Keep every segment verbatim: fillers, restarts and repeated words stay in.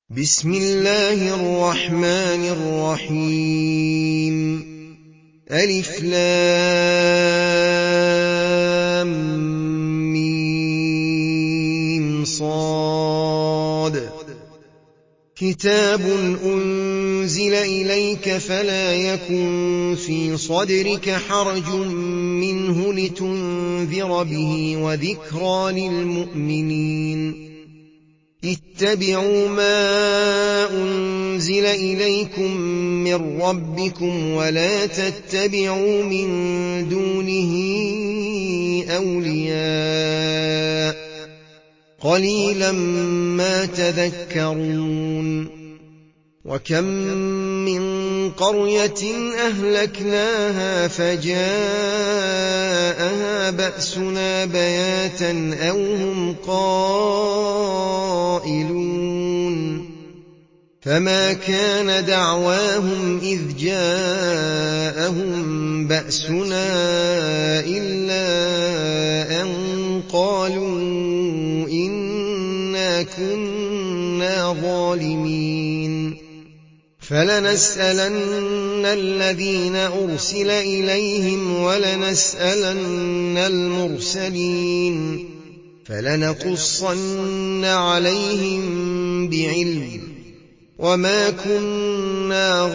بسم الله الرحمن الرحيم ألف لام ميم صاد كتاب أنزل إليك فلا يكن في صدرك حرج منه لتنذر به وذكرى للمؤمنين اتبعوا ما أنزل إليكم من ربكم ولا تتبعوا من دونه أولياء قليلا ما تذكرون وكم من قرية أهلكناها فجاءها بأسنا بياتا أو هم قائلون فما كان دعواهم إذ جاءهم بأسنا إلا أن قالوا إنا كنا ظالمين فلنسألن الذين أرسل إليهم ولنسألن المرسلين فلنقصن عليهم بعلم وما كنا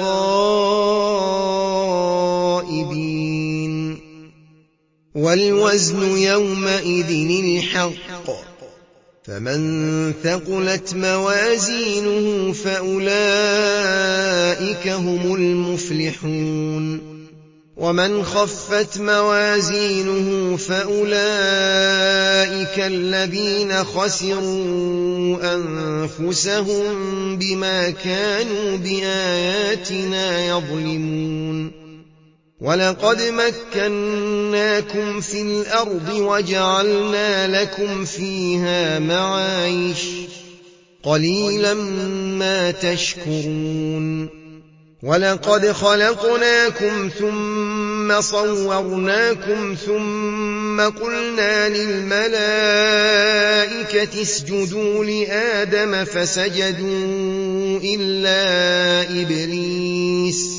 غائبين والوزن يومئذ الحق فمن ثقلت موازينه فأولئك هم المفلحون ومن خفت موازينه فأولئك الذين خسروا أنفسهم بما كانوا بآياتنا يظلمون ولقد مكناكم في الأرض وجعلنا لكم فيها معايش قليلا ما تشكرون ولقد خلقناكم ثم صورناكم ثم قلنا للملائكة اسجدوا لآدم فسجدوا إلا إبليس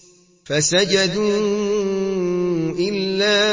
فسجدوا إلا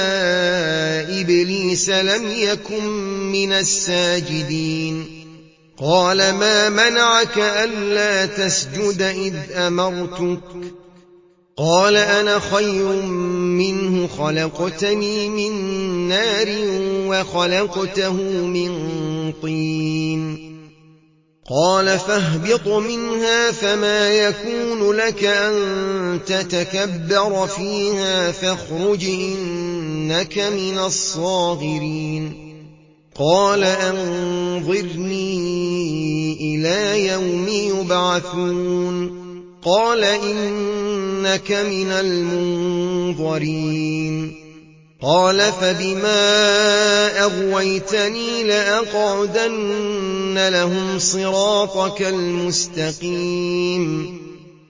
إبليس لم يكن من الساجدين قال ما منعك ألا تسجد إذ أمرتك قال أنا خير منه خلقتني من نار وخلقته من طين قال فاهبط منها فما يكون لك أن تتكبر فيها فاخرج إنك من الصاغرين قال أنظرني إلى يوم يبعثون قال إنك من المنظرين قال فبما أغويتني لأقعدن لهم صراطك المستقيم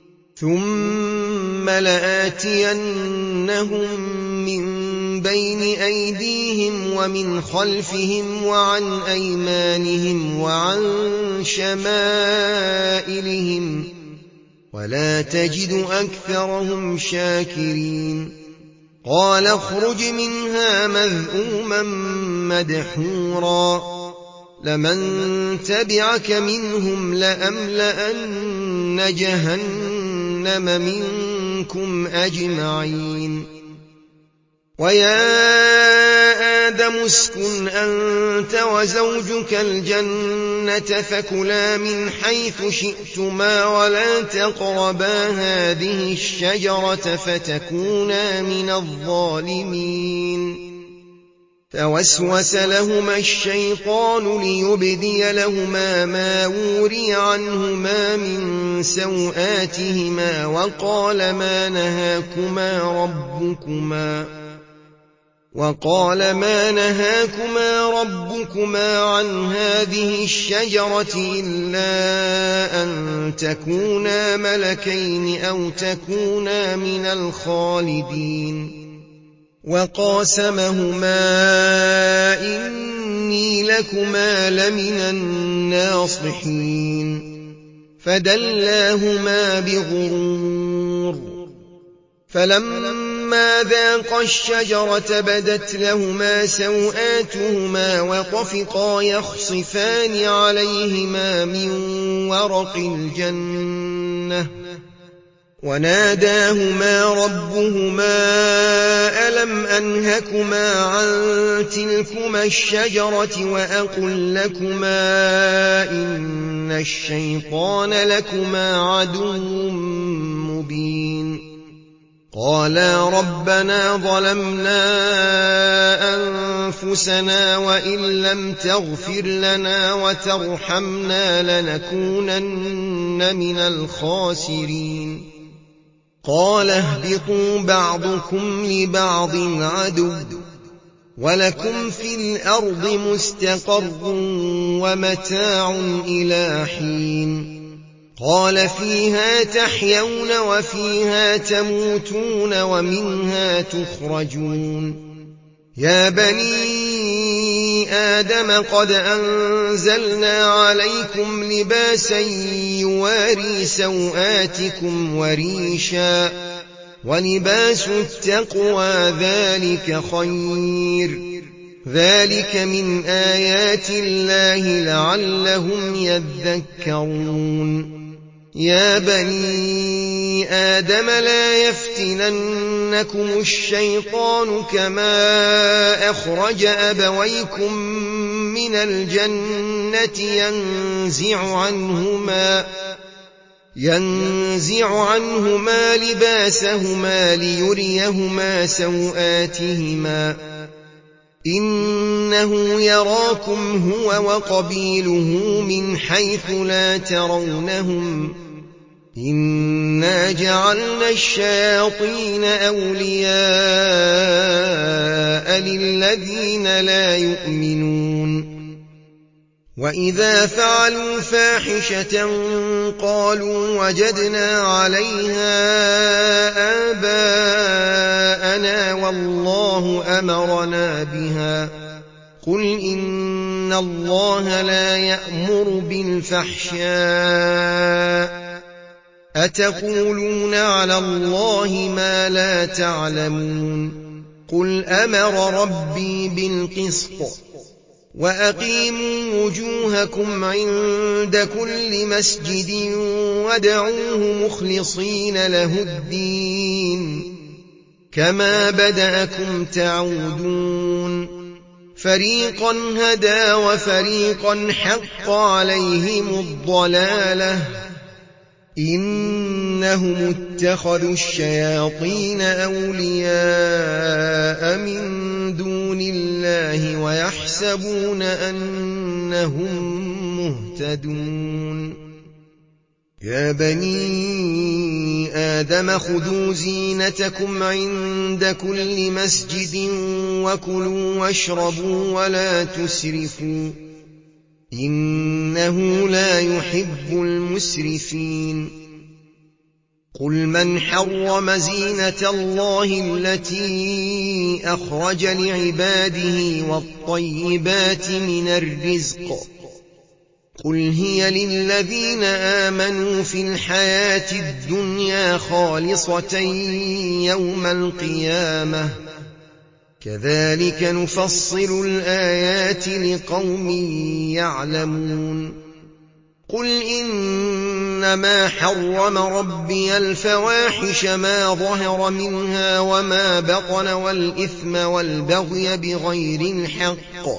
ثم لآتينهم من بين أيديهم ومن خلفهم وعن أيمانهم وعن شمائلهم ولا تجد أكثرهم شاكرين قال اخرج منها مذءوما مدحورا لمن تبعك منهم لأملأن جهنم منكم أجمعين ويا آدم اسكن أنت وزوجك الجنة فكلا من حيث شئتما ولا تقربا هذه الشجرة فتكونا من الظالمين فوسوس لهما الشيطان ليبدي لهما ما وري عنهما من سوآتهما وقال ما نهاكما ربكما وقال ما نهاكما ربكما عن هذه الشجرة إلا أن تكونا ملكين أو تكونا من الخالدين وقاسمهما إني لكما لمن الناصحين فدلاهما بغرور فلما ذاقا الشجرة بدت لهما سوآتهما وطفقا يخصفان عليهما من ورق الجنة وناداهما ربهما ألم أنهكما عن تلكما الشجرة وأقل لكما إن الشيطان لكما عدو مبين قالا ربنا ظلمنا أنفسنا وإن لم تغفر لنا وترحمنا لنكونن من الخاسرين قال اهبطوا بعضكم لبعض عدو ولكم في الأرض مستقر ومتاع إلى حين قال فيها تحيون وفيها تموتون ومنها تخرجون يا بني آدم قد أنزلنا عليكم لباسا يواري سوآتكم وريشا ولباس التقوى ذلك خير ذلك من آيات الله لعلهم يذكرون يا بني آدم لا يفتننكم الشيطان كما أخرج أبويكم من الجنة ينزع عنهما ينزع عنهما لباسهما ليريهما سوآتهما إنه يراكم هو وقبيله من حيث لا ترونهم إنا جعلنا الشياطين أولياء للذين لا يؤمنون وإذا فعلوا فاحشة قالوا وجدنا عليها آباءنا والله أمرنا بها قل إن الله لا يأمر بالفحشاء أتقولون على الله ما لا تعلمون قل أمر ربي بالقسط وأقيموا وجوهكم عند كل مسجد وادعوه مخلصين له الدين كما بدأكم تعودون فريقا هدى وفريقا حق عليهم الضلالة إنهم اتخذوا الشياطين أولياء من دون الله ويحسبون أنهم مهتدون يا بني آدم خذوا زينتكم عند كل مسجد وكلوا واشربوا ولا تسرفوا إنه لا يحب المسرفين قل من حرم زينة الله التي أخرج لعباده والطيبات من الرزق قل هي للذين آمنوا في الحياة الدنيا خالصة يوم القيامة كذلك نفصل الآيات لقوم يعلمون قل إنما حرم ربي الفواحش ما ظهر منها وما بطن والإثم والبغي بغير الحق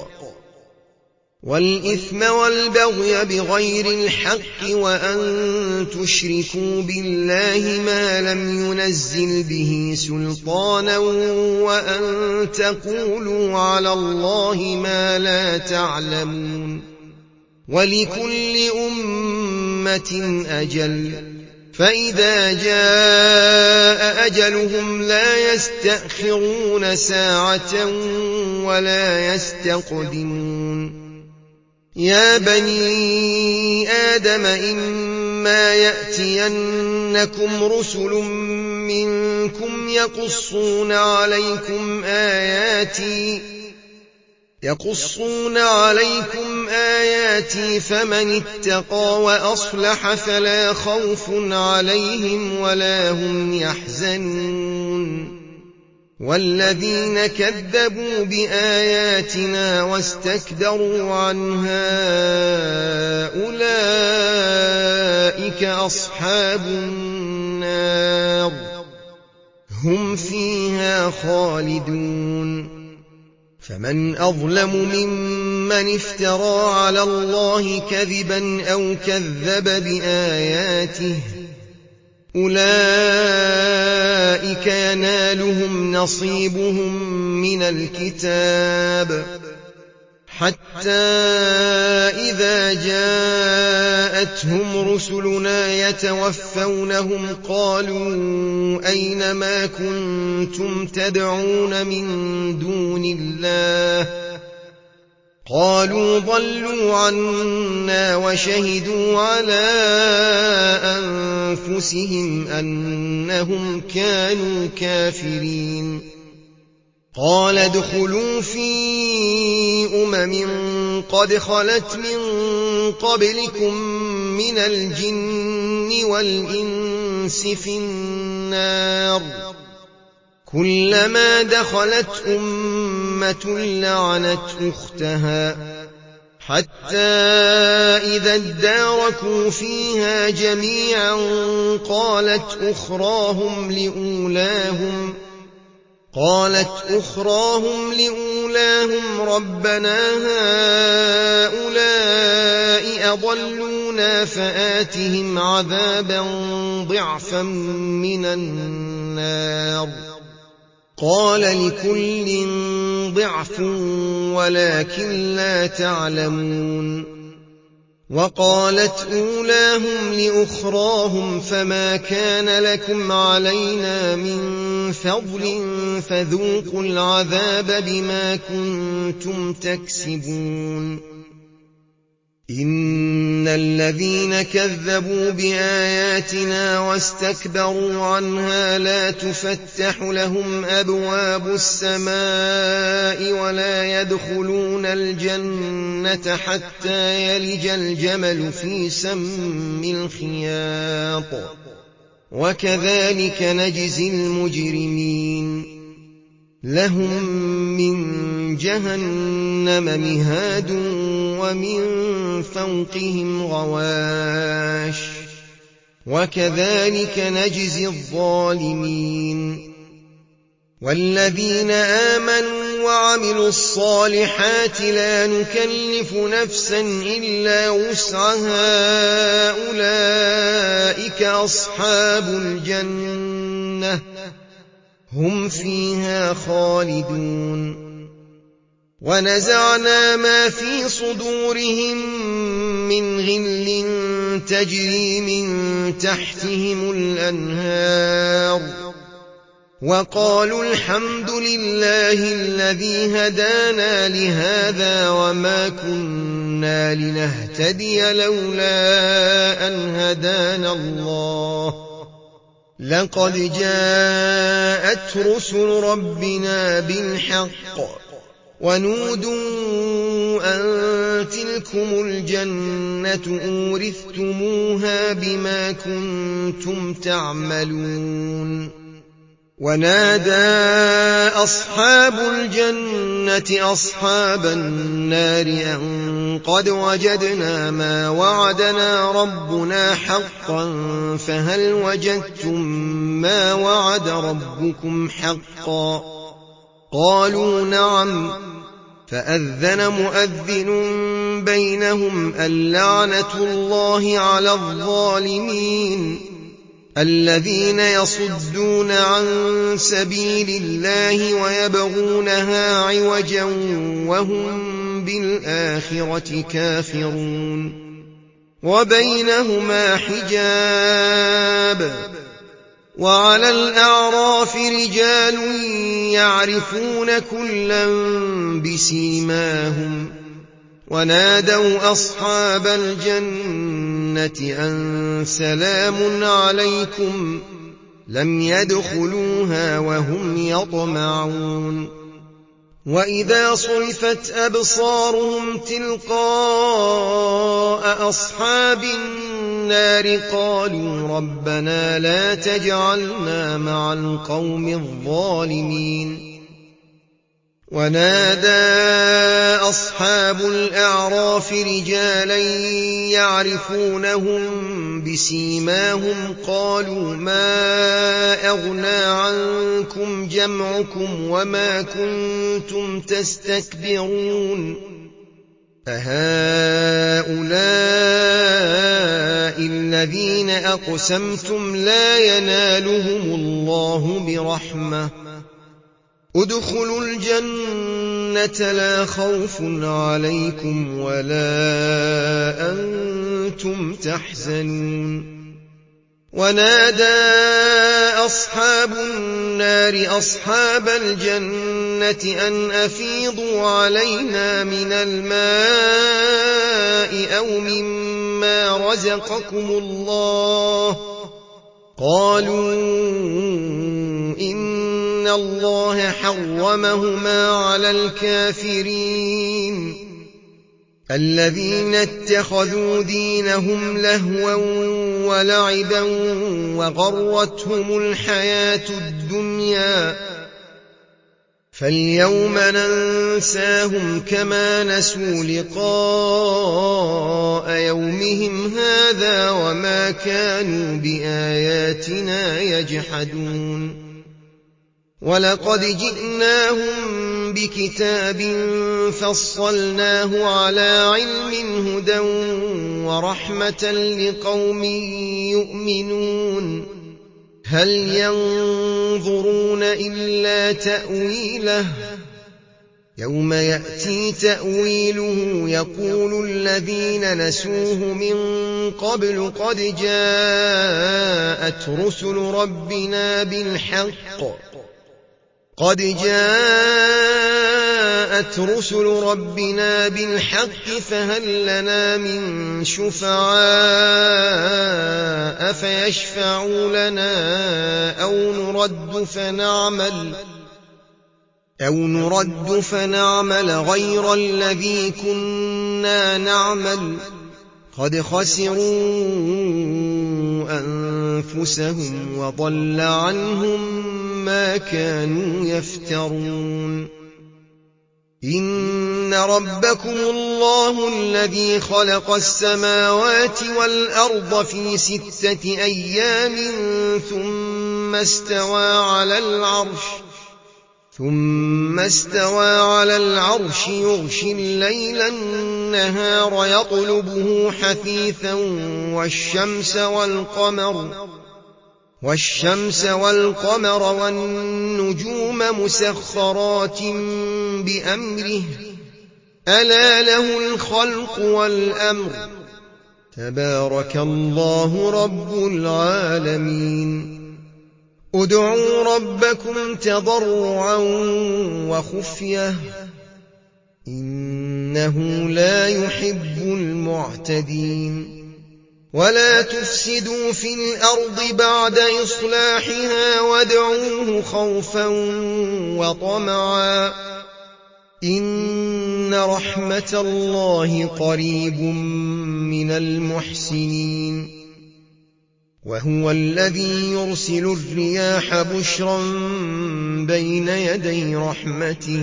والإثم والبغي بغير الحق وأن تشركوا بالله ما لم ينزل به سلطانا وأن تقولوا على الله ما لا تعلمون ولكل أمة أجل فإذا جاء أجلهم لا يستأخرون ساعة ولا يستقدمون يا بني آدم إما يأتينكم رسل منكم يقصون عليكم آياتي يقصون عليكم آياتي فمن اتقى وأصلح فلا خوف عليهم ولا هم يحزنون والذين كذبوا بآياتنا واستكبروا عنها أولئك أصحاب النار هم فيها خالدون فمن أظلم ممن افترى على الله كذبا أو كذب بآياته أولئك ينالهم نصيبهم من الكتاب حتى إذا جاءتهم رسلنا يتوفونهم قالوا أين ما كنتم تدعون من دون الله قالوا ضلوا عنا وشهدوا على أنفسهم أنهم كانوا كافرين قال ادخلوا في أمم قد خلت من قبلكم من الجن والإنس في النار كلما دخلت أمة لعنت أختها حتى إذا اداركوا فيها جميعا قالت أخراهم لأولاهم قالت أخراهم لأولاهم ربنا هؤلاء أضلونا فآتهم عذابا ضعفا من النار قال لكل ضعف ولكن لا تعلمون وقالت أولاهم لأخراهم فما كان لكم علينا من فضل فذوقوا العذاب بما كنتم تكسبون إن الذين كذبوا بآياتنا واستكبروا عنها لا تفتح لهم أبواب السماء ولا يدخلون الجنة حتى يلج الجمل في سم الخياط وكذلك نجزي المجرمين لهم من جهنم مهاد ومن فوقهم غواش وكذلك نجزي الظالمين والذين آمنوا وعملوا الصالحات لا نكلف نفسا إلا وسعها أولئك أصحاب الجنة هم فيها خالدون ونزعنا ما في صدورهم من غل تجري من تحتهم الأنهار وقالوا الحمد لله الذي هدانا لهذا وما كنا لنهتدي لولا أن هدانا الله لقد جاءت رسل ربنا بالحق ونودوا أن تلكم الجنة أورثتموها بما كنتم تعملون ونادى أصحاب الجنة أصحاب النار أن قد وجدنا ما وعدنا ربنا حقا فهل وجدتم ما وعد ربكم حقا قالوا نعم فأذن مؤذن بينهم اللعنة الله على الظالمين الذين يصدون عن سبيل الله ويبغونها عوجا وهم بالآخرة كافرون وبينهما حجاب وعلى الأعراف رجال يعرفون كلا بسيماهم ونادوا أصحاب الجنة أن سلام عليكم لم يدخلوها وهم يطمعون وإذا صرفت أبصارهم تلقاء أصحاب النار قالوا ربنا لا تجعلنا مع القوم الظالمين ونادى أصحاب الأعراف رجالا يعرفونهم بسيماهم قالوا ما أغنى عنكم جمعكم وما كنتم تستكبرون أهؤلاء الذين أقسمتم لا ينالهم الله برحمة ادخلوا الجنة لا خوف عليكم ولا أنتم تحزنون ونادى أصحاب النار أصحاب الجنة أن أفيضوا علينا من الماء أو مما رزقكم الله قالوا إن الله حرمهما على الكافرين الذين اتخذوا دينهم لهوا ولعبا وغرتهم الحياة الدنيا فاليوم ننساهم كما نسوا لقاء يومهم هذا وما كانوا بآياتنا يجحدون ولقد جئناهم بكتاب فصلناه على علم هدى ورحمة لقوم يؤمنون هل ينظرون إلا تأويله يوم يأتي تأويله يقول الذين نسوه من قبل قد جاءت رسل ربنا بالحق قد جاءت رسل ربنا بالحق فهل لنا من شفعاء فيشفعوا لنا أو نرد فنعمل أو نرد فنعمل غير الذي كنا نعمل قد خسروا أنفسهم وضل عنهم ما كانوا يفترون إن ربكم الله الذي خلق السماوات والأرض في ستة أيام ثم استوى على العرش ثم استوى على العرش يغشي الليل النهار يطلبه حثيثا والشمس والقمر والشمس والقمر والنجوم مسخرات بأمره ألا له الخلق والأمر تبارك الله رب العالمين ادعوا ربكم تضرعا وخفية إنه لا يحب المعتدين ولا تفسدوا في الأرض بعد إصلاحها وادعوه خوفا وطمعا إن رحمة الله قريب من المحسنين وهو الذي يرسل الرياح بشرا بين يدي رحمته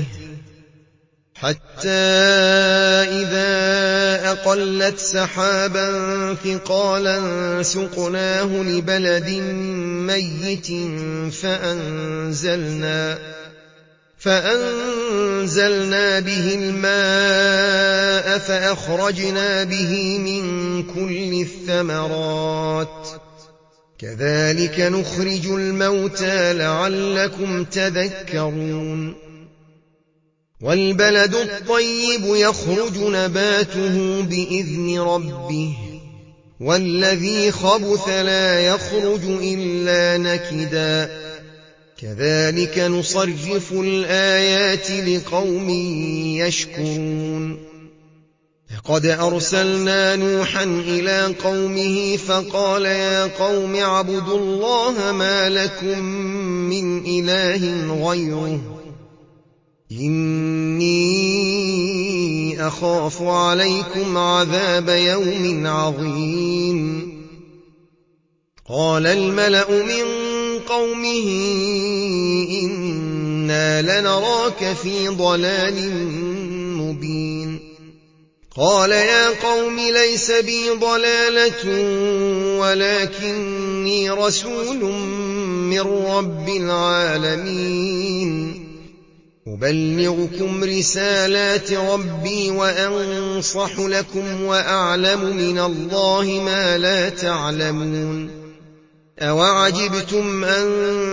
حتى إذا أقلت سحابا ثقالا سقناه لبلد ميت فأنزلنا فأنزلنا به الماء فأخرجنا به من كل الثمرات كذلك نخرج الموتى لعلكم تذكرون والبلد الطيب يخرج نباته بإذن ربه والذي خبث لا يخرج إلا نكدا كذلك نصرف الآيات لقوم يشكرون لقد أرسلنا نوحا إلى قومه فقال يا قوم اعبدوا الله ما لكم من إله غيره إني أخاف عليكم عذاب يوم عظيم قال الملأ من قومه إنا لنراك في ضلال مبين قال يا قوم ليس بي ضلالة ولكني رسول من رب العالمين أبلغكم رسالات ربي وأنصح لكم وأعلم من الله ما لا تعلمون أوعجبتم أن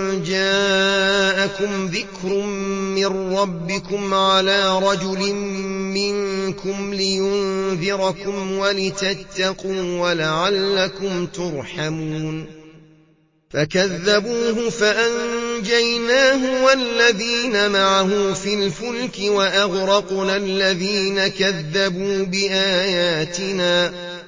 جاءكم ذكر من ربكم على رجل منكم لينذركم ولتتقوا ولعلكم ترحمون فكذبوه فأنجيناه والذين معه في الفلك وأغرقنا الذين كذبوا بآياتنا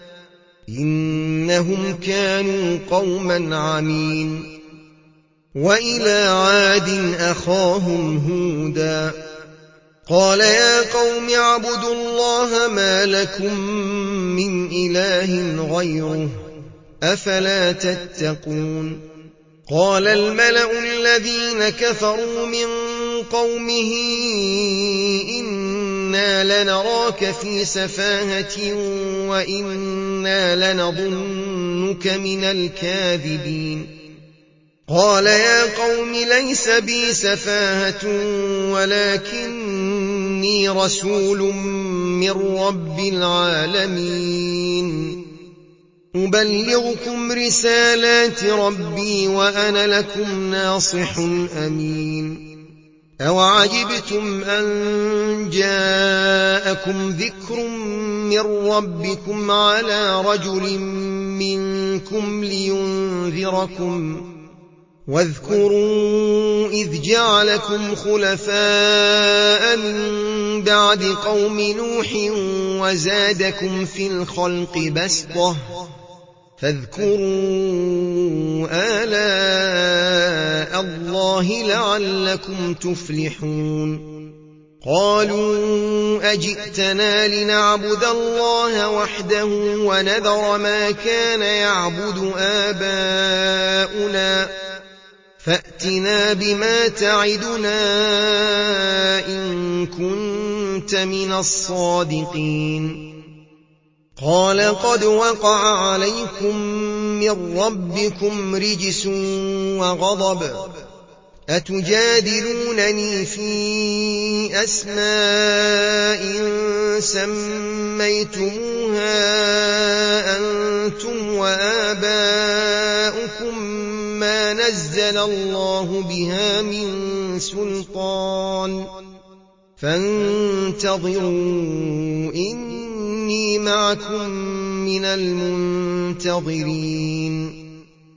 إنهم كانوا قوما عمين وإلى عاد أخاهم هودا قال يا قوم اعبدوا الله ما لكم من إله غيره أفلا تتقون قال الملأ الذين كفروا من قومه إنا لنراك في سفاهة وإنا لنظنك من الكاذبين قال يا قوم ليس بي سفاهة ولكني رسول من رب العالمين أبلغكم رسالات ربي وأنا لكم ناصح أمين أوعجبتم أن جاءكم ذكر من ربكم على رجل منكم لينذركم واذكروا إذ جعلكم خلفاء من بعد قوم نوح وزادكم في الخلق بسطة فاذكروا آلاء الله لعلكم تفلحون قالوا أجئتنا لنعبد الله وحده ونذر ما كان يعبد آباؤنا فأتنا بما تعدنا إن كنت من الصادقين قال قد وقع عليكم من ربكم رجس وغضب أتجادلونني في أسماء سميتموها أنتم وآباؤكم ما نزل الله بها من سلطان فانتظروا إني معكم من المنتظرين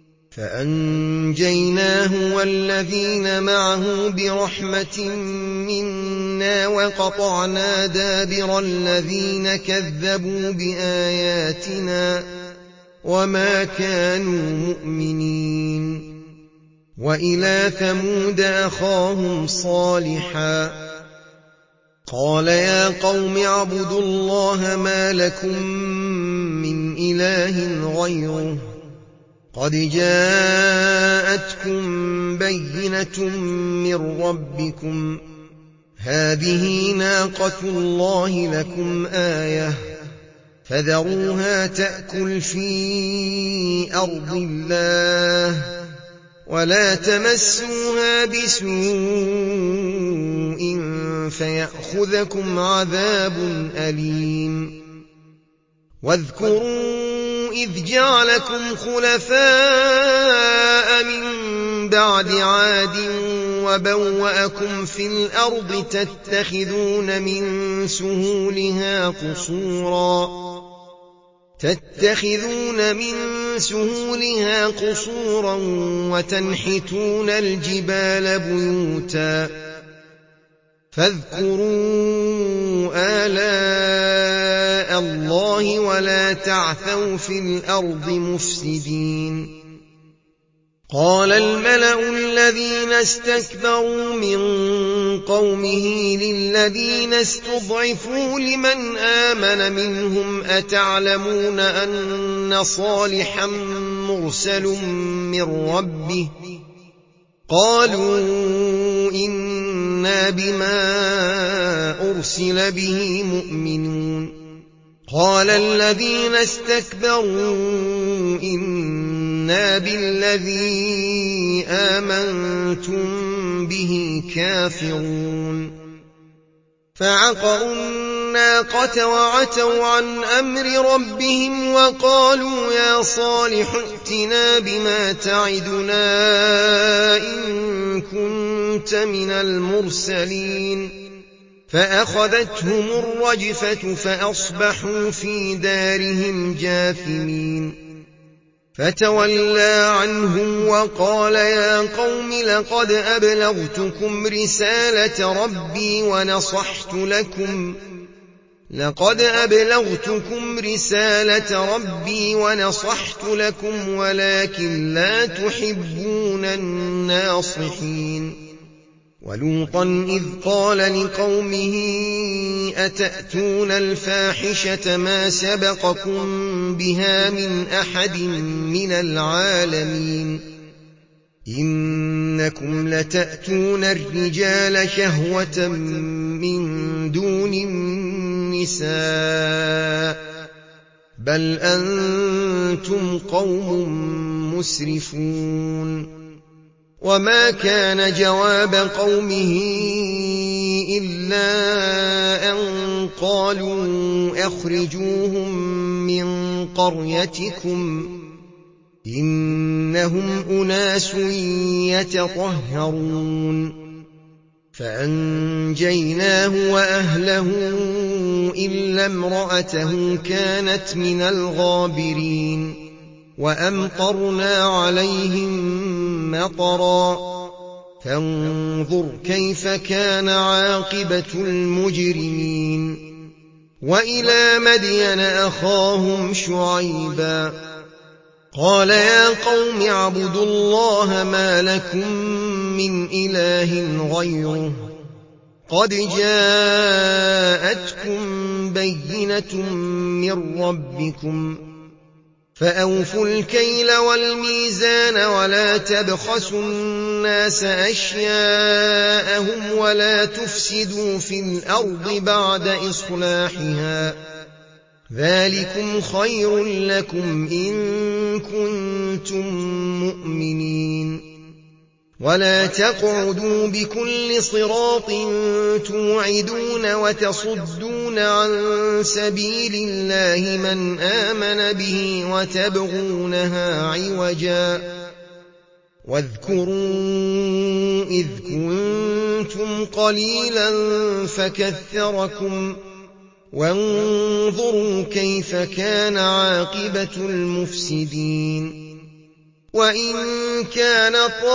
فأنجيناه والذين معه برحمة منا وقطعنا دابر الذين كذبوا بآياتنا وما كانوا مؤمنين وإلى ثمود أخاهم صالحا قال يا قوم اعبدوا الله ما لكم من إله غيره قد جاءتكم بينة من ربكم هذه ناقة الله لكم آية فذروها تأكل في أرض الله ولا تمسوها بسوء فيأخذكم عذاب أليم واذكروا إذ جعلكم خلفاء من بعد عاد وبوأكم في الأرض تتخذون من سهولها قصورا تتخذون من سهولها قصورا وتنحتون الجبال بيوتا فاذكروا آلاء الله ولا تعثوا في الأرض مفسدين قال الملأ الذين استكبروا من قومه للذين استضعفوا لمن آمن منهم أتعلمون أن صالحا مرسل من ربه قالوا إنا بما أرسل به مؤمنون قال الذين استكبروا إنا بالذي آمنتم به كافرون فعقروا الناقة وعتوا عن أمر ربهم وقالوا يا صالح ائتنا بما تعدنا إن كنت من المرسلين فأخذتهم الرجفة فأصبحوا في دارهم جاثمين فتولى عنهم وقال يا قوم لقد أبلغتكم رسالة ربي ونصحت لكم لقد أبلغتكم رسالة ربي ونصحت لكم ولكن لا تحبون الناصحين ولوطا إذ قال لقومه أتأتون الفاحشة ما سبقكم بها من أحد من العالمين إنكم لتأتون الرجال شهوة من دون النساء بل أنتم قوم مسرفون وما كان جواب قومه إلا أن قالوا أخرجوهم من قريتكم إنهم أناس يتطهرون فأنجيناه وأهله إلا امرأته كانت من الغابرين وأمطرنا عليهم مطرا فانظر كيف كان عاقبة المجرمين وإلى مدين أخاهم شعيبا قال يا قوم اعبدوا الله ما لكم من إله غيره قد جاءتكم بينة من ربكم فأوفوا الكيل والميزان ولا تبخسوا الناس أشياءهم ولا تفسدوا في الأرض بعد إصلاحها ذلكم خير لكم إن كنتم مؤمنين ولا تقعدوا بكل صراط توعدون وتصدون عن سبيل الله من آمن به وتبغونها عوجا واذكروا إذ كنتم قليلا فكثركم وانظروا كيف كان عاقبة المفسدين وإن كان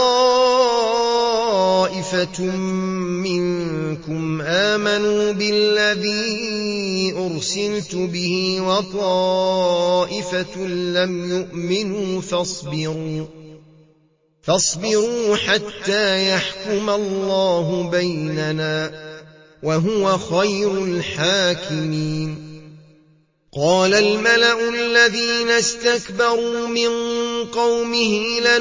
طائفة منكم آمنوا بالذي أرسلت به وطائفة لم يؤمنوا فاصبروا فاصبروا حتى يحكم الله بيننا وهو خير الحاكمين قال الملأ الذين استكبروا من قومه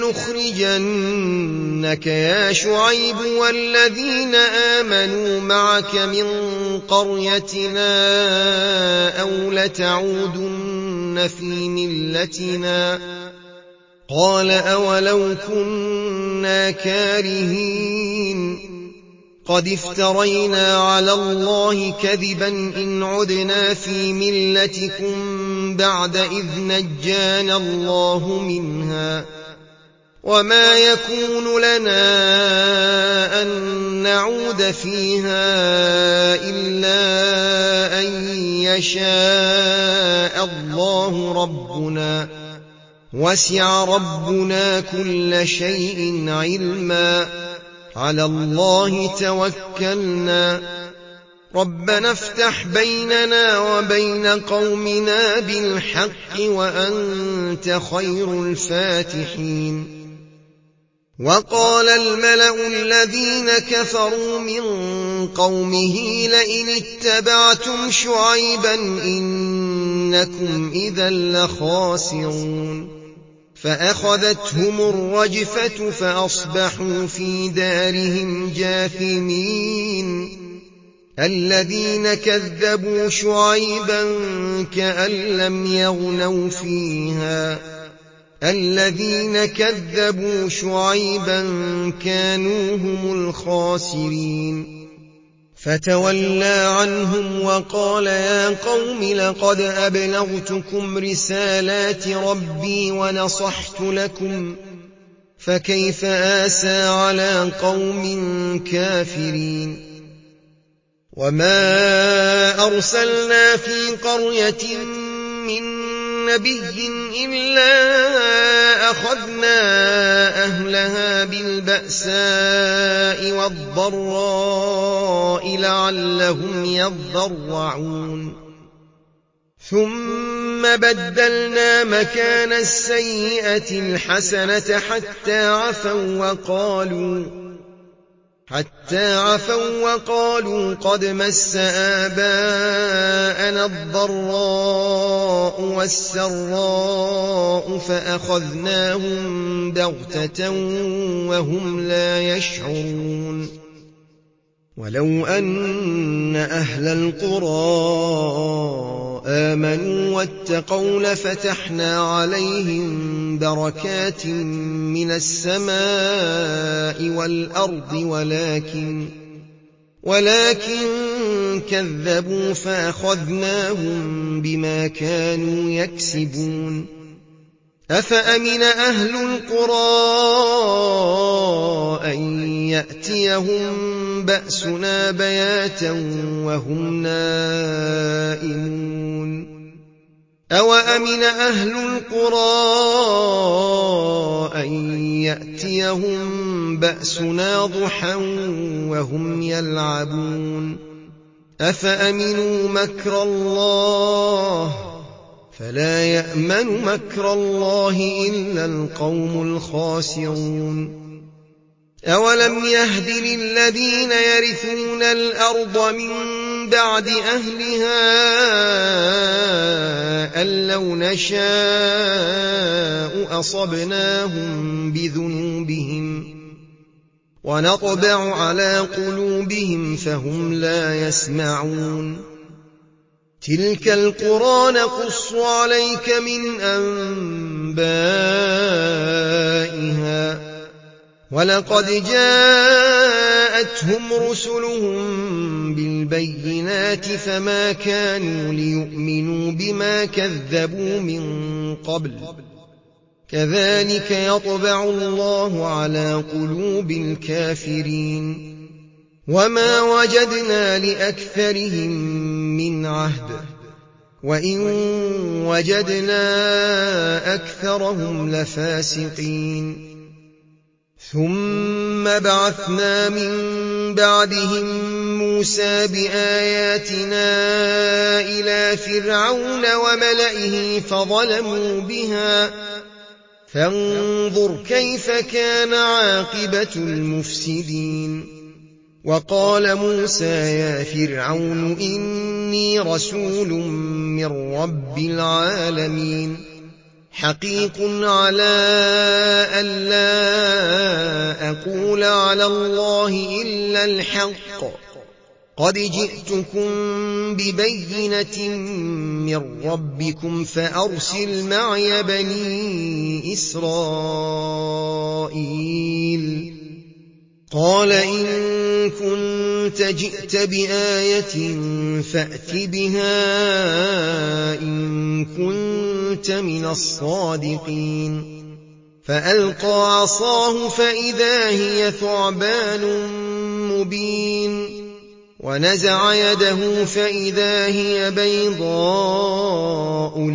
لنخرجنك يا شعيب والذين آمنوا معك من قريتنا أو لتعودن في ملتنا قال أولو كنا كارهين قد افترينا على الله كذبا إن عدنا في ملتكم بعد إذ نجانا الله منها وما يكون لنا أن نعود فيها إلا أن يشاء الله ربنا وسع ربنا كل شيء علما على الله توكلنا ربنا افتح بيننا وبين قومنا بالحق وأنت خير الفاتحين وقال الملأ الذين كفروا من قومه لئن اتبعتم شعيبا إنكم إذا لخاسرون فأخذتهم الرجفة فأصبحوا في دارهم جاثمين الذين كذبوا شعيبا كأن لم يغنوا فيها الذين كذبوا شعيبا كانوا هم الخاسرين فتولى عنهم وقال يا قوم لقد أبلغتكم رسالات ربي ونصحت لكم فكيف آسى على قوم كافرين وما أرسلنا في قرية من نبي إلا أخذنا أهلها بالبأساء والضراء لعلهم يضرعون ثم بدلنا مكان السيئة الحسنة حتى عفوا وقالوا حتى عفوا وقالوا قد مس آباءنا الضراء والسراء فأخذناهم بغتة وهم لا يشعرون ولو أن أهل القرى آمنوا واتقوا لفتحنا عليهم بركات من السماء والأرض ولكن ولكن كذبوا فأخذناهم بما كانوا يكسبون أفأمن أهل القرى أن يأتيهم بأسنا بياتا وهم نائمون أوأمن أهل القرى أن يأتيهم بأسنا ضحى وهم يلعبون أفأمنوا مكر الله فلا يأمن مكر الله إلا القوم الخاسرون أولم يهد للذين يرثون الأرض من بعد أهلها أن لو نشاء أصبناهم بذنوبهم ونطبع على قلوبهم فهم لا يسمعون تلك القرى نقص عليك من أنبائها ولقد جاءتهم رسلهم بالبينات فما كانوا ليؤمنوا بما كذبوا من قبل كذلك يطبع الله على قلوب الكافرين وما وجدنا لأكثرهم من عهد وإن وجدنا أكثرهم لفاسقين ثم بعثنا من بعدهم موسى بآياتنا إلى فرعون وملئه فظلموا بها فانظر كيف كان عاقبة المفسدين وقال موسى يا فرعون إني رسول من رب العالمين حقيق على ألا أقول على الله إلا الحق قد جئتكم ببينة من ربكم فأرسل معي بني إسرائيل قال إن كنت جئت بآية فأت بها إن كنت من الصادقين فألقى عصاه فإذا هي ثعبان مبين ونزع يده فإذا هي بيضاء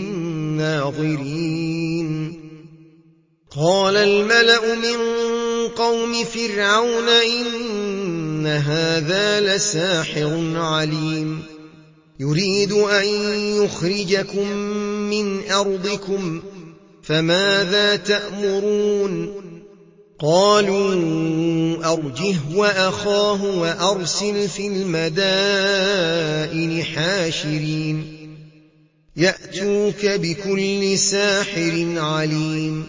للناظرين قال الملأ من قوم فرعون إن هذا لساحر عليم يريد أن يخرجكم من أرضكم فماذا تأمرون قالوا أرجه وأخاه وأرسل في المدائن حاشرين يأتوك بكل ساحر عليم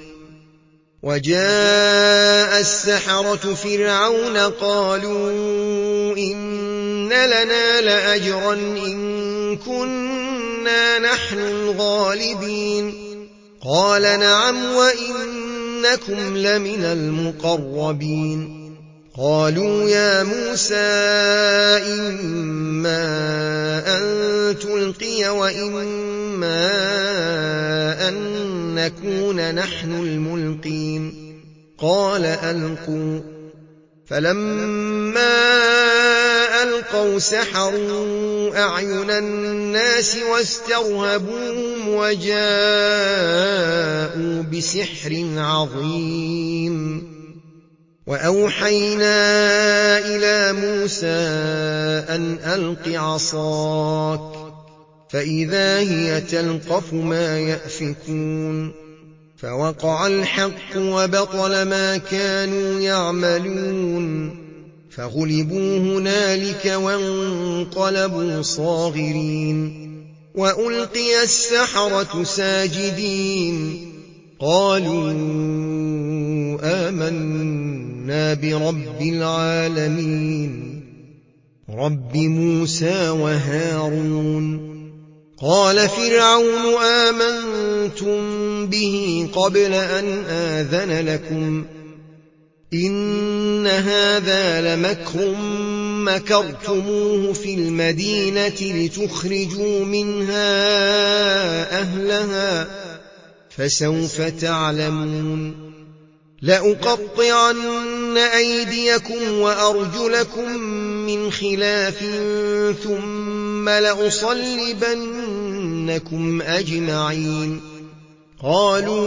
وجاء السحرة فرعون قالوا إن لنا لأجرا إن كنا نحن الغالبين قال نعم وإنكم لمن المقربين قالوا يا موسى إما أن تلقي وإما أن نكون نحن الملقين قال ألقوا فلما ألقوا سحروا أعين الناس واسترهبوهم وجاءوا بسحر عظيم وأوحينا إلى موسى أن ألق عصاك فإذا هي تلقف ما يأفكون فوقع الحق وبطل ما كانوا يعملون فغلبوا هنالك وانقلبوا صاغرين وألقي السحرة ساجدين قالوا آمنا برب العالمين رب موسى وهارون قال فرعون آمنتم به قبل أن آذن لكم إن هذا لمكر مكرتموه في المدينة لتخرجوا منها أهلها فسوف تعلمون لأقطعن أيديكم وأرجلكم من خلاف ثم لأصلبنكم أجمعين قالوا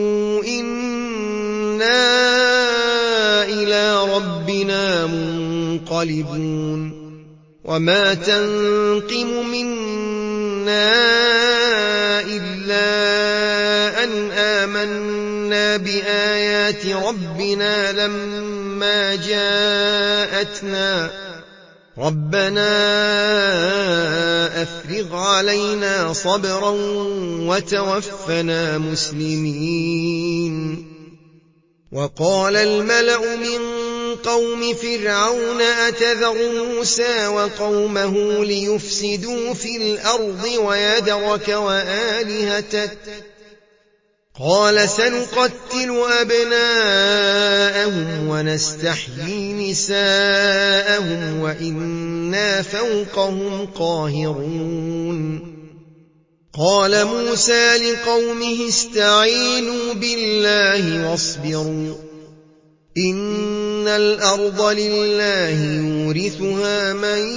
إنا إلى ربنا منقلبون وما تنقم منا إلا أن آمنا بآيات ربنا لما جاءتنا ربنا أفرغ علينا صبرا وتوفنا مسلمين وقال الملأ من قوم فرعون أتذر موسى وقومه ليفسدوا في الأرض ويذرك وآلهتك قال سنقتل أبناءهم ونستحيي نساءهم وإنا فوقهم قاهرون قال موسى لقومه استعينوا بالله واصبروا إن الأرض لله يورثها من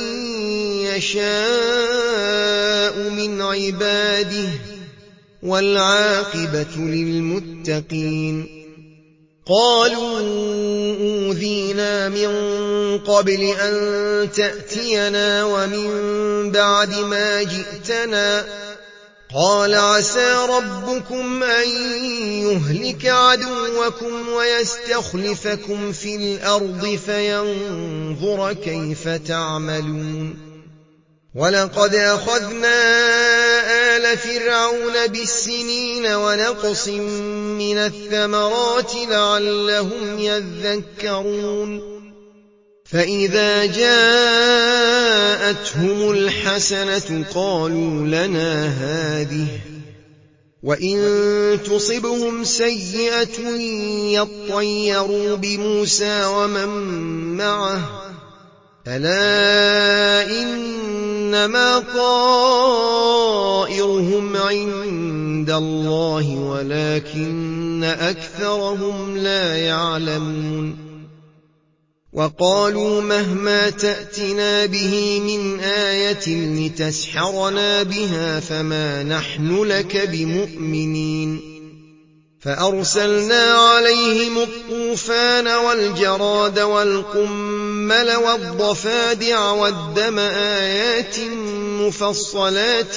يشاء من عباده والعاقبة للمتقين قالوا أوذينا من قبل أن تأتينا ومن بعد ما جئتنا قال عسى ربكم أن يهلك عدوكم ويستخلفكم في الأرض فينظر كيف تعملون ولقد أخذنا آل فرعون بالسنين ونقص من الثمرات لعلهم يذكرون فإذا جاءتهم الحسنة قالوا لنا هذه وإن تصبهم سيئة يطيروا بموسى ومن معه ألا إنما طائرهم عند الله ولكن أكثرهم لا يعلمون وقالوا مهما تأتنا به من آية لتسحرنا بها فما نحن لك بمؤمنين فأرسلنا عليهم الطوفان والجراد والقمل والضفادع والدم آيات مفصلات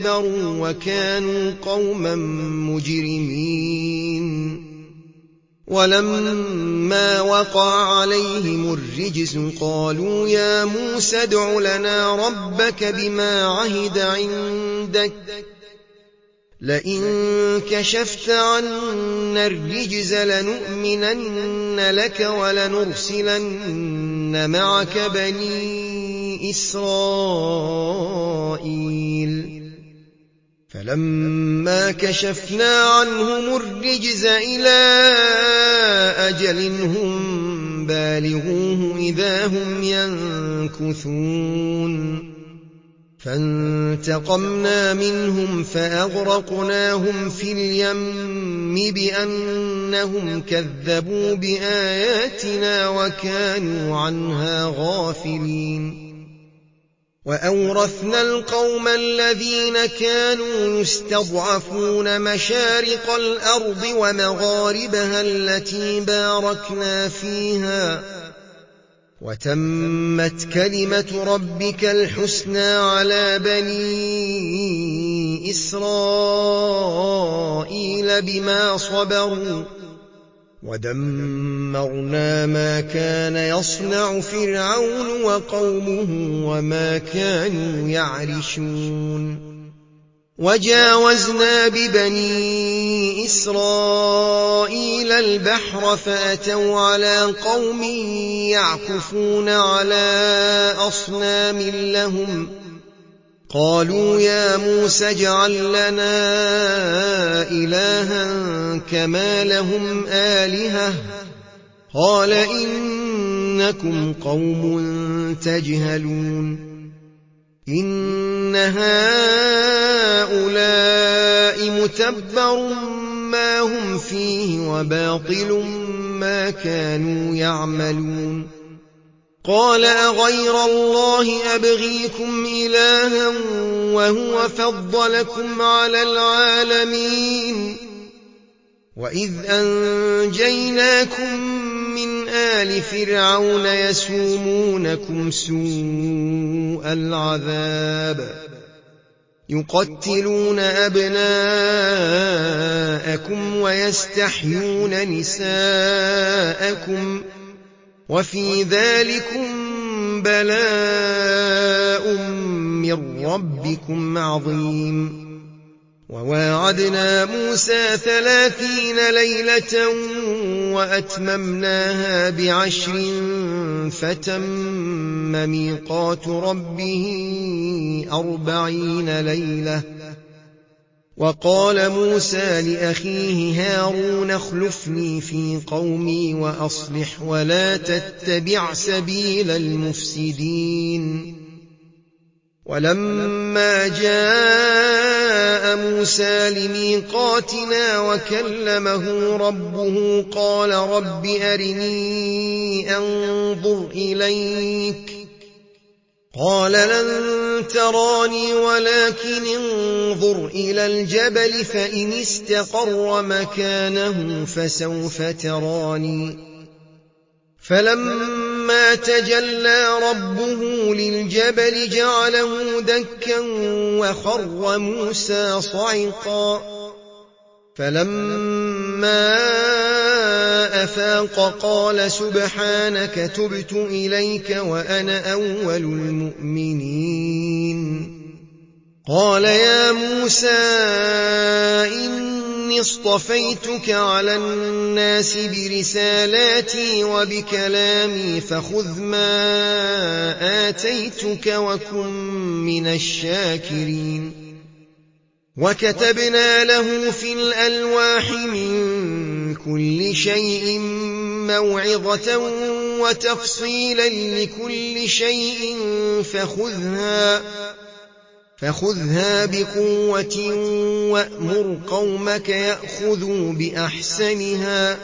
فاستكبروا وكانوا قوما مجرمين ولما وقع عليهم الرجز قالوا يا موسى ادع لنا ربك بما عهد عندك لئن كشفت عنا الرجز لنؤمنن لك ولنرسلن معك بني إسرائيل فلما كشفنا عنهم الرجز إلى أجل هم بالغوه إذا هم ينكثون فانتقمنا منهم فأغرقناهم في اليم بأنهم كذبوا بآياتنا وكانوا عنها غافلين وأورثنا القوم الذين كانوا يستضعفون مشارق الأرض ومغاربها التي باركنا فيها وتمت كلمة ربك الحسنى على بني إسرائيل بما صبروا ودمرنا ما كان يصنع فرعون وقومه وما كانوا يعرشون وجاوزنا ببني إسرائيل البحر فأتوا على قوم يعكفون على أصنام لهم قالوا يا موسى اجعل لنا إلها كما لهم آلهة قال إنكم قوم تجهلون إن هؤلاء متبر ما هم فيه وباطل ما كانوا يعملون قال أغير الله أبغيكم إلها وهو فضلكم على العالمين وإذ أنجيناكم من آل فرعون يسومونكم سوء العذاب يقتلون أبناءكم ويستحيون نساءكم وفي ذلكم بلاء من ربكم عظيم وواعدنا موسى ثلاثين ليلة وأتممناها بعشر فتم ميقات ربه أربعين ليلة وقال موسى لأخيه هارون اخلفني في قومي وأصلح ولا تتبع سبيل المفسدين ولما جاء موسى لميقاتنا وكلمه ربه قال رب أرني أنظر إليك قال لن تراني ولكن انظر إلى الجبل فإن استقر مكانه فسوف تراني فلما تجلى ربه للجبل جعله دكا وخر موسى صعقا فلما أفاق قال سبحانك تبت إليك وأنا أول المؤمنين قال يا موسى إني اصطفيتك على الناس برسالاتي وبكلامي فخذ ما آتيتك وكن من الشاكرين وكتبنا له في الألواح من كل شيء موعظة وتفصيلا لكل شيء فخذها فخذها بقوة وأمر قومك يأخذوا بأحسنها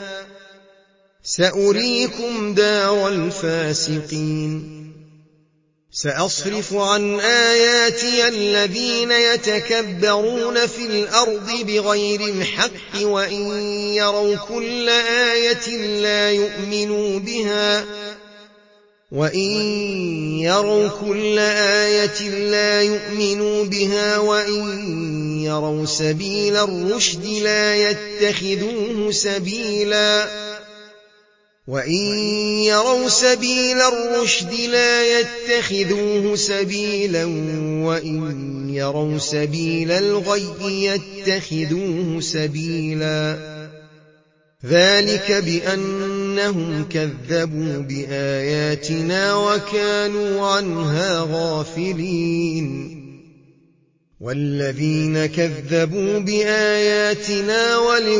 سأريكم دار الفاسقين سأصرف عن آياتي الذين يتكبرون في الأرض بغير الحق وإن يروا كل آية لا يؤمنوا بها وإن يروا كل آية لا يؤمنوا بها وإن يروا سبيل الرشد لا يتخذوه سبيلا وإن يروا سبيل الرشد لا يتخذوه سبيلا وإن يروا سبيل الغي يتخذوه سبيلا ذلك بأنهم كذبوا بآياتنا وكانوا عنها غافلين والذين كذبوا بآياتنا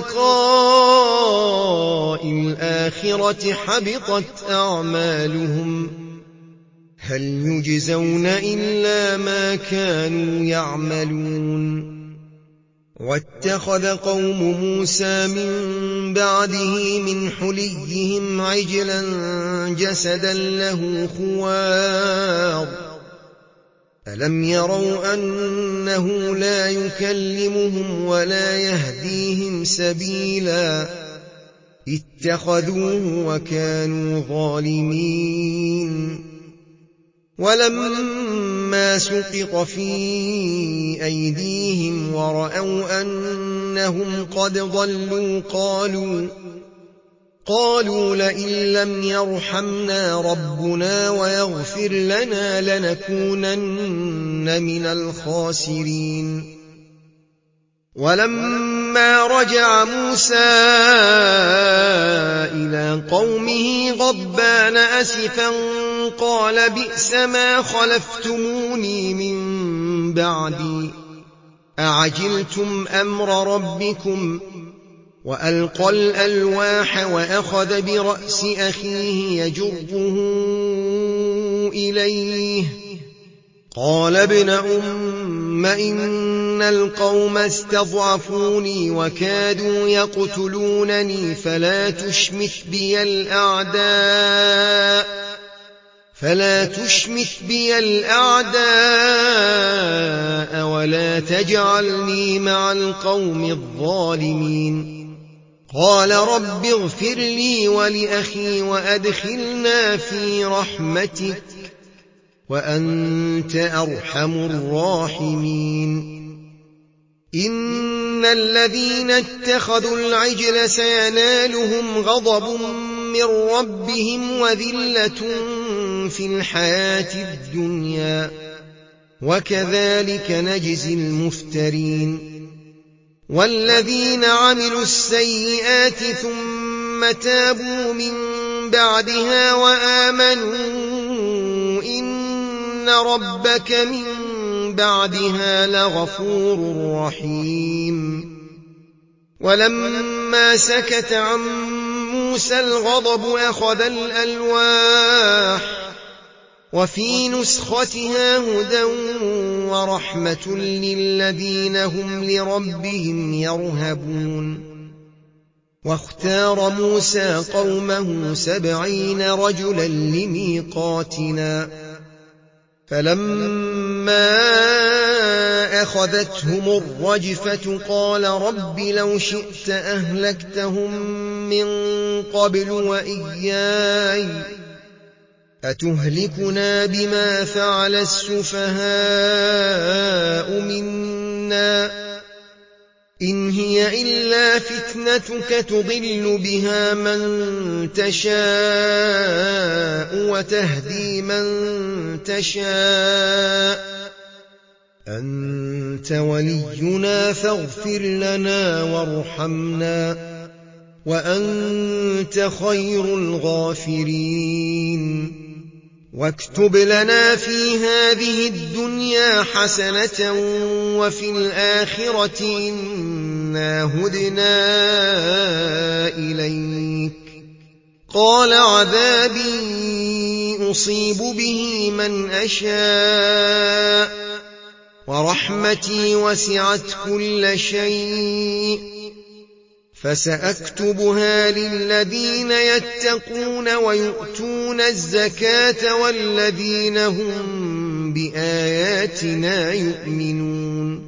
ولقاء الآخرة حبطت أعمالهم هل يجزون إلا ما كانوا يعملون واتخذ قوم موسى من بعده من حليهم عجلا جسدا له خوار ألم يروا أنه لا يكلمهم ولا يهديهم سبيلا اتخذوه وكانوا ظالمين ولما سقط في أيديهم ورأوا أنهم قد ضلوا قالوا قالوا لئن لم يرحمنا ربنا ويغفر لنا لنكونن من الخاسرين ولما رجع موسى إلى قومه غضبان أسفا قال بئس ما خلفتموني من بعدي أعجلتم أمر ربكم وألقى الألواح وأخذ برأس أخيه يجره إليه قال ابن أم إن القوم استضعفوني وكادوا يقتلونني فلا تشمت بي الأعداء فلا تشمت بي الأعداء ولا تجعلني مع القوم الظالمين قال رب اغفر لي ولأخي وأدخلنا في رحمتك وأنت أرحم الراحمين إن الذين اتخذوا العجل سينالهم غضب من ربهم وذلة في الحياة الدنيا وكذلك نجزي المفترين والذين عملوا السيئات ثم تابوا من بعدها وآمنوا إن ربك من بعدها لغفور رحيم ولما سكت عن موسى الغضب أخذ الألواح وفي نسختها هدى ورحمة للذين هم لربهم يرهبون واختار موسى قومه سبعين رجلا لميقاتنا فلما أخذتهم الرجفة قال رب لو شئت أهلكتهم من قبل وإياي أتهلكنا بما فعل السفهاء منا إن هي إلا فتنتك تضل بها من تشاء وتهدي من تشاء أنت ولينا فاغفر لنا وارحمنا وأنت خير الغافرين واكتب لنا في هذه الدنيا حسنة وفي الآخرة إنا هدنا إليك قال عذابي أصيب به من أشاء ورحمتي وسعت كل شيء فسأكتبها للذين يتقون ويؤتون الزكاة والذين هم بآياتنا يؤمنون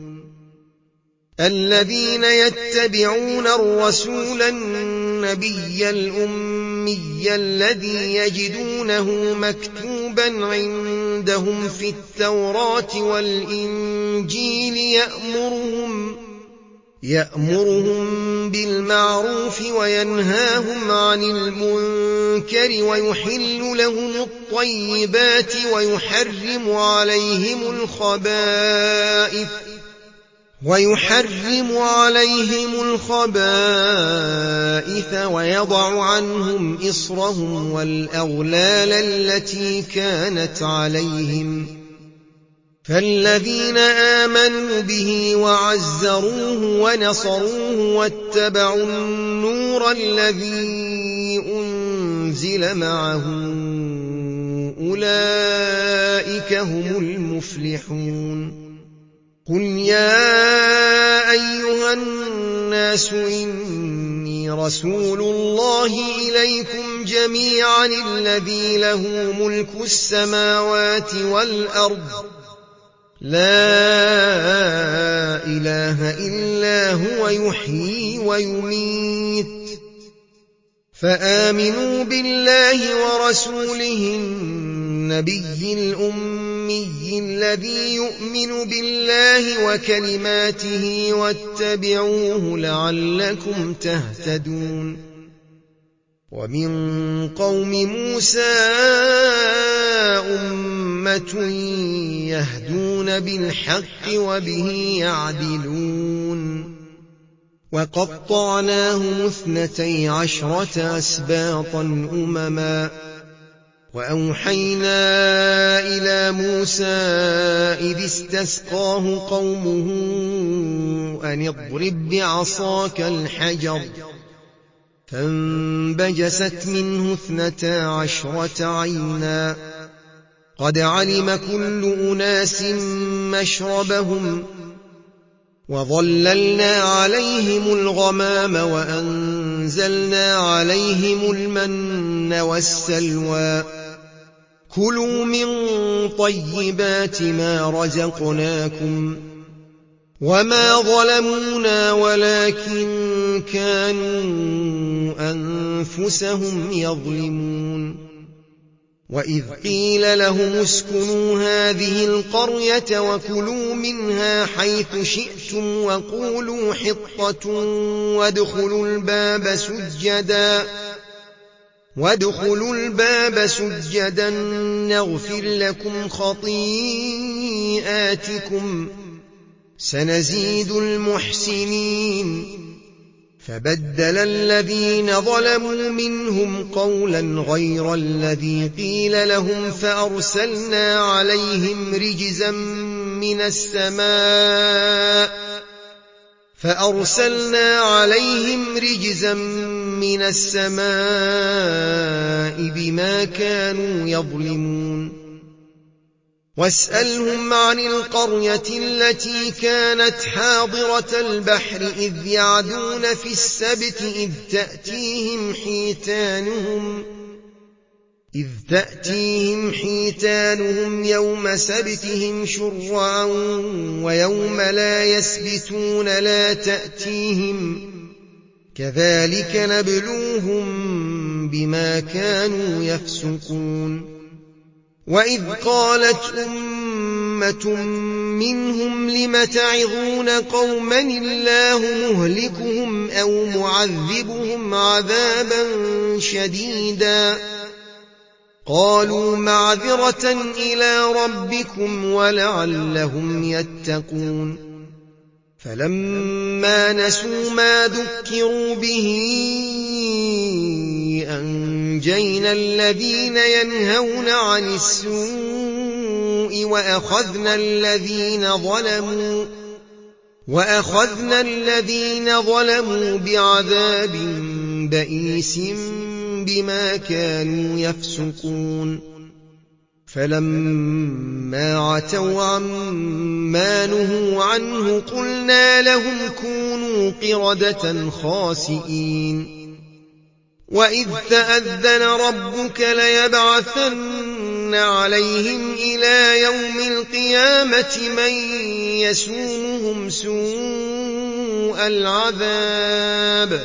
الذين يتبعون الرسول النبي الأمي الذي يجدونه مكتوبا عندهم في التوراة والإنجيل يأمرهم يأمرهم بالمعروف وينهاهم عن المنكر ويحل لهم الطيبات ويحرم عليهم الخبائث ويحرم عليهم الخبائث ويضع عنهم إصرهم والأغلال التي كانت عليهم فالذين آمنوا به وعزروه ونصروه واتبعوا النور الذي أنزل معه أولئك هم المفلحون قل يا أيها الناس إني رسول الله إليكم جميعا الذي له ملك السماوات والأرض لا إله إلا هو يحيي ويميت فآمنوا بالله ورسوله النبي الأمي الذي يؤمن بالله وكلماته واتبعوه لعلكم تهتدون ومن قوم موسى أمة يهدون بالحق وبه يعدلون وقطعناهم اثنتي عشرة أسباطا أمما وأوحينا إلى موسى إذ استسقاه قومه أن اضرب بعصاك الحجر فانبجست منه اثنتا عشرة عينا قد علم كل أناس مشربهم وظللنا عليهم الغمام وأنزلنا عليهم المن والسلوى كلوا من طيبات ما رزقناكم وما ظلمونا ولكن كانوا أنفسهم يظلمون وإذ قيل لهم اسكنوا هذه القرية وكلوا منها حيث شئتم وقولوا حطة وادخلوا الباب سجدا وادخلوا الباب سجدا نغفر لكم خطيئاتكم سنزيد المحسنين فبدل الذين ظلموا منهم قولا غير الذي قيل لهم فأرسلنا عليهم رجزا من السماء فأرسلنا عليهم رجزا من السماء بما كانوا يظلمون واسألهم عن القرية التي كانت حاضرة البحر إذ يعدون في السبت إذ تأتيهم حيتانهم إذ تأتيهم حيتانهم يوم سبتهم شرعا ويوم لا يسبتون لا تأتيهم كذلك نبلوهم بما كانوا يفسقون وإذ قالت أمة منهم لم تعظون قوما الله مهلكهم أو معذبهم عذابا شديدا قالوا معذرة إلى ربكم ولعلهم يتقون فلما نسوا ما ذكروا به أنجينا الذين ينهون عن السوء وأخذنا الذين ظلموا وأخذنا الذين ظلموا بعذاب بئيس بما كانوا يفسقون فلما عتوا عما نهوا عنه قلنا لهم كونوا قردة خاسئين وإذ تأذن ربك ليبعثن عليهم إلى يوم القيامة من يسومهم سوء العذاب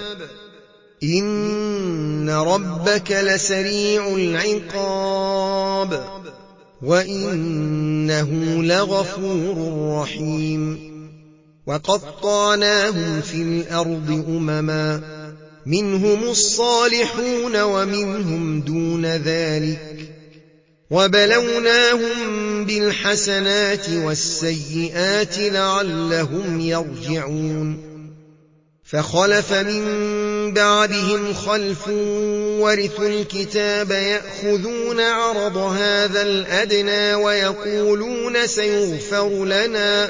إن ربك لسريع العقاب وإنه لغفور رحيم وقطعناهم في الأرض أمما منهم الصالحون ومنهم دون ذلك وبلوناهم بالحسنات والسيئات لعلهم يرجعون فخلف من بعدهم خلف ورثوا الكتاب يأخذون عرض هذا الأدنى ويقولون سيغفر لنا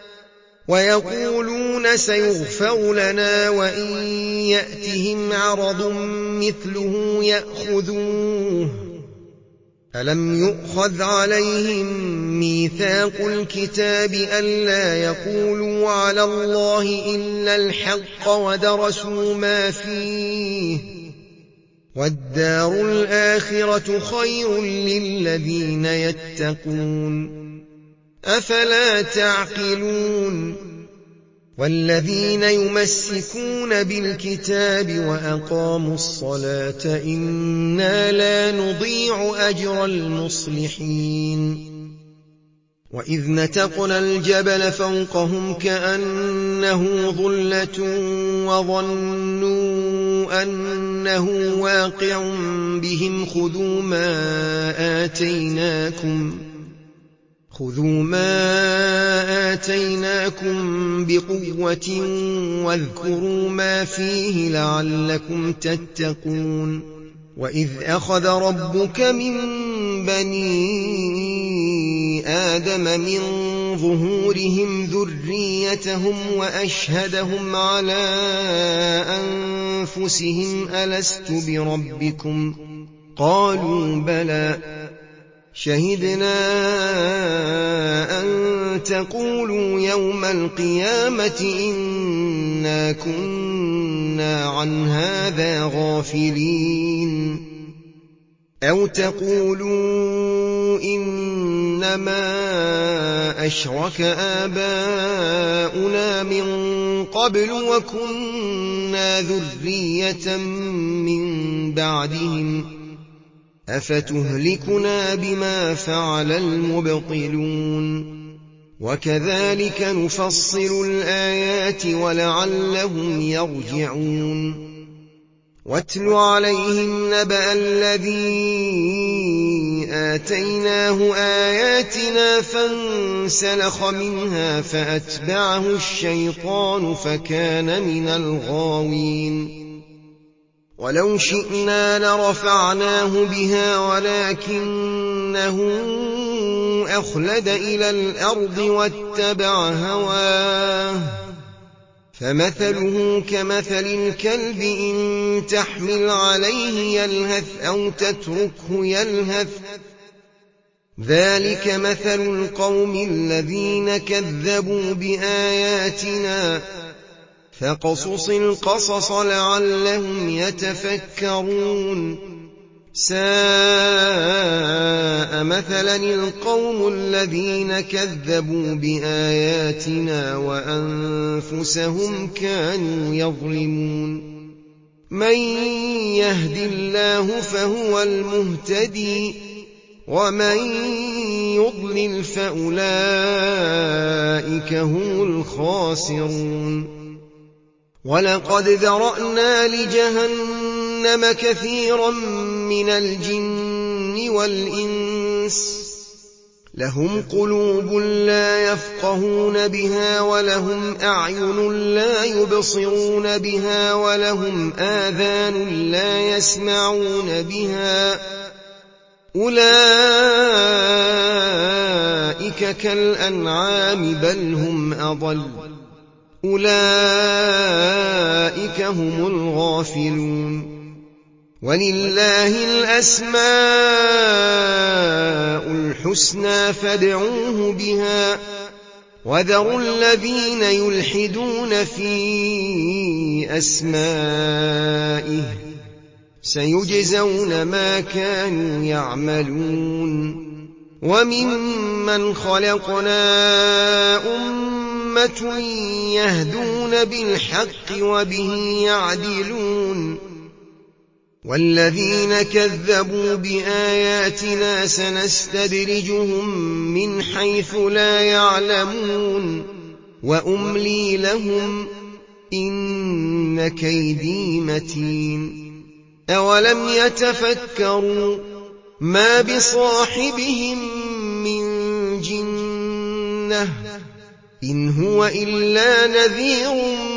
ويقولون سيغفر لنا وإن يأتهم عرض مثله يأخذوه ألم يؤخذ عليهم ميثاق الكتاب ألا يقولوا على الله إلا الحق ودرسوا ما فيه والدار الآخرة خير للذين يتقون أفلا تعقلون والذين يمسكون بالكتاب وأقاموا الصلاة إنا لا نضيع أجر المصلحين وإذ نتقنا الجبل فوقهم كأنه ظلة وظنوا أنه واقع بهم خذوا ما آتيناكم خذوا ما آتيناكم بقوة واذكروا ما فيه لعلكم تتقون وإذ أخذ ربك من بني آدم من ظهورهم ذريتهم وأشهدهم على أنفسهم ألست بربكم قالوا بلى شهدنا أن تقولوا يوم القيامة إنا كنا عن هذا غافلين أو تقولوا إنما أشرك آباؤنا من قبل وكنا ذرية من بعدهم أفتهلكنا بما فعل المبطلون وكذلك نفصل الآيات ولعلهم يرجعون واتل عليهم نبأ الذي آتيناه آياتنا فانسلخ منها فأتبعه الشيطان فكان من الغاوين ولو شئنا لرفعناه بها ولكنه أخلد إلى الأرض واتبع هواه فمثله كمثل الكلب إن تحمل عليه يلهث أو تتركه يلهث ذلك مثل القوم الذين كذبوا بآياتنا فاقصص القصص لعلهم يتفكرون ساء مثلا القوم الذين كذبوا بآياتنا وأنفسهم كانوا يظلمون من يهد الله فهو المهتدي ومن يضلل فأولئك هم الخاسرون ولقد ذرأنا لجهنم كثيرا من الجن والإنس لهم قلوب لا يفقهون بها ولهم أعين لا يبصرون بها ولهم آذان لا يسمعون بها أولئك كالأنعام بل هم أضل أولئك هم الغافلون ولله الأسماء الحسنى فادعوه بها وذروا الذين يلحدون في أسمائه سيجزون ما كانوا يعملون وممن خلقنا أمة يهدون بالحق وبه يعدلون والذين كذبوا بآياتنا سنستدرجهم من حيث لا يعلمون وأملي لهم إن كيدي متين أولم يتفكروا ما بصاحبهم من جنة إن هو إلا نذير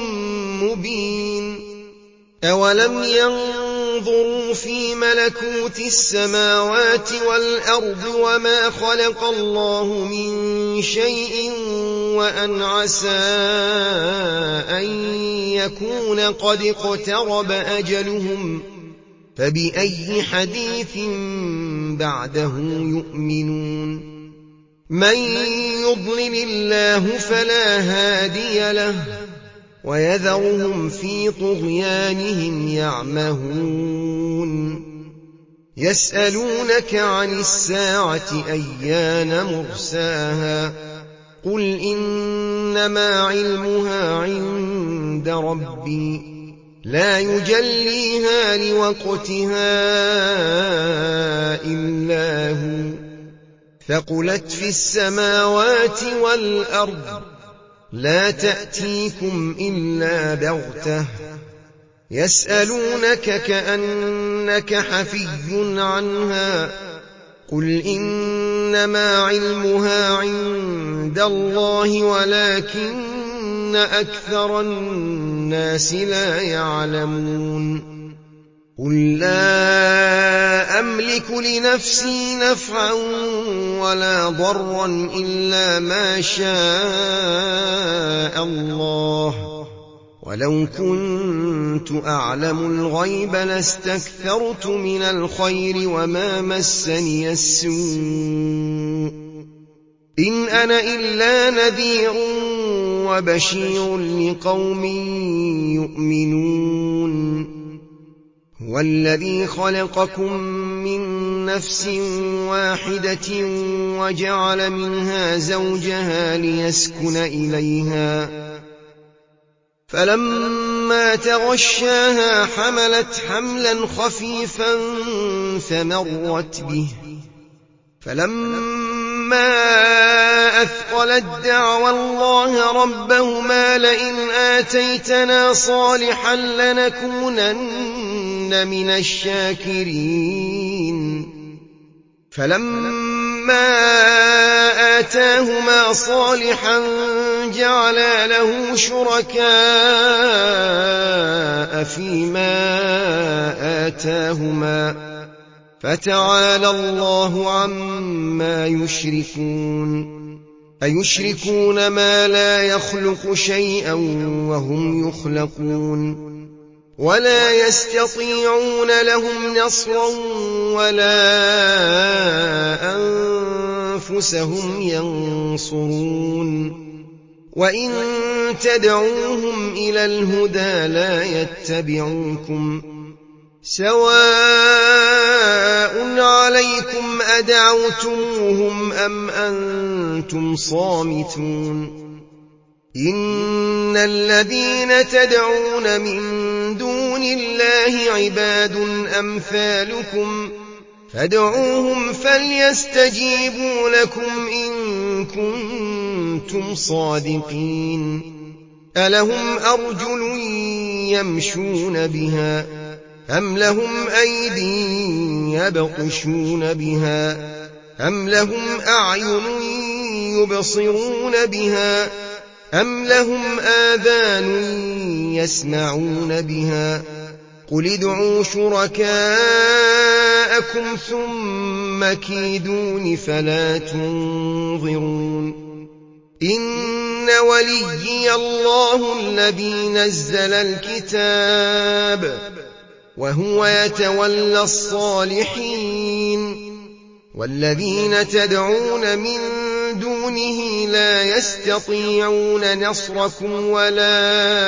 مبين أولم ينظروا في ملكوت السماوات والأرض وما خلق الله من شيء وأن عسى أن يكون قد اقترب أجلهم فبأي حديث بعده يؤمنون من يضلل الله فلا هادي له ويذرهم في طغيانهم يعمهون يسألونك عن الساعة أيان مرساها قل إنما علمها عند ربي لا يجليها لوقتها إلا هو ثقلت في السماوات والأرض لا تأتيكم إلا بغتة يسألونك كأنك حفي عنها قل إنما علمها عند الله ولكن أكثر الناس لا يعلمون قل لا أملك لنفسي نفعا ولا ضرا إلا ما شاء الله ولو كنت أعلم الغيب لاستكثرت من الخير وما مسني السوء إن أنا إلا نذير وبشير لقوم يؤمنون هو الذي خلقكم من نفس واحدة وجعل منها زوجها ليسكن إليها فلما تغشاها حملت حملا خفيفا فمرت به فلما أثقلت دعوا الله ربهما لئن آتيتنا صالحا لنكونن من الشاكرين فلما آتاهما صالحا جعلا له شركاء فيما آتاهما فتعالى الله عما يشركون أيشركون ما لا يخلق شيئا وهم يخلقون ولا يستطيعون لهم نصرا ولا أنفسهم ينصرون وإن تدعوهم إلى الهدى لا يتبعوكم سواء عليكم أدعوتموهم أم أنتم صامتون إن الذين تدعون من دون الله عباد أمثالكم فادعوهم فليستجيبوا لكم إن كنتم صادقين ألهم أرجل يمشون بها أم لهم أيدي يبطشون بها أم لهم أعين يبصرون بها أم لهم آذان يسمعون بها قل ادعوا شركاءكم ثم كيدون فلا تنظرون إن وليي الله الذي نزل الكتاب وهو يتولى الصالحين والذين تدعون من دونه لا يستطيعون نصركم ولا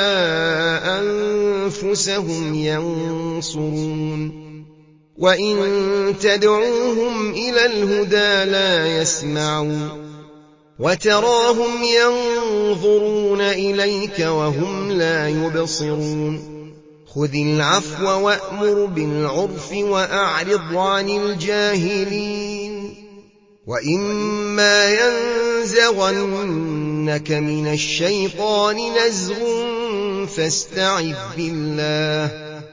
أنفسهم ينصرون وإن تدعوهم إلى الهدى لا يسمعون وتراهم ينظرون إليك وهم لا يبصرون خذ العفو وأمر بالعرف وأعرض عن الجاهلين وإما ينزغن ينزغنك من الشيطان نزغ فاستعذ بالله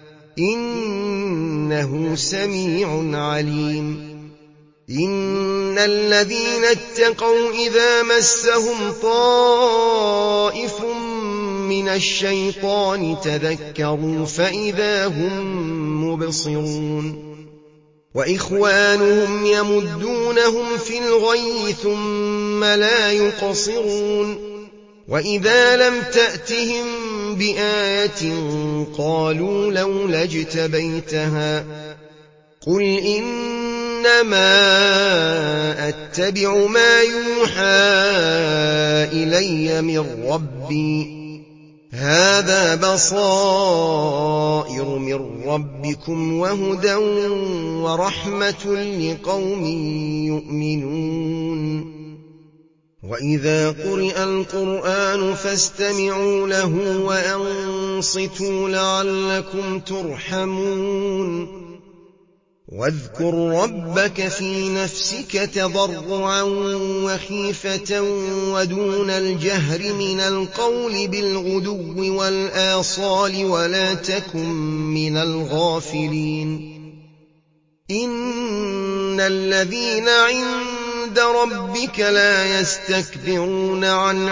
إنه سميع عليم إن الذين اتقوا إذا مسهم طائف من الشيطان تذكروا فإذا هم مبصرون وإخوانهم يمدونهم في الغي ثم لا يقصرون وإذا لم تأتهم بآية قالوا لولا اجتبيتها قل إنما أتبع ما يوحى إلي من ربي هذا بصائر من ربكم وهدى ورحمة لقوم يؤمنون وإذا قرئ القرآن فاستمعوا له وأنصتوا لعلكم ترحمون واذكر ربك في نفسك تضرعا وخيفة ودون الجهر من القول بالغدو والآصال ولا تكن من الغافلين إن الذين عند ربك لا يستكبرون عن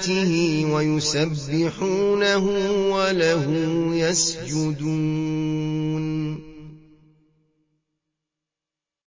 عبادته ويسبحونه وله يسجدون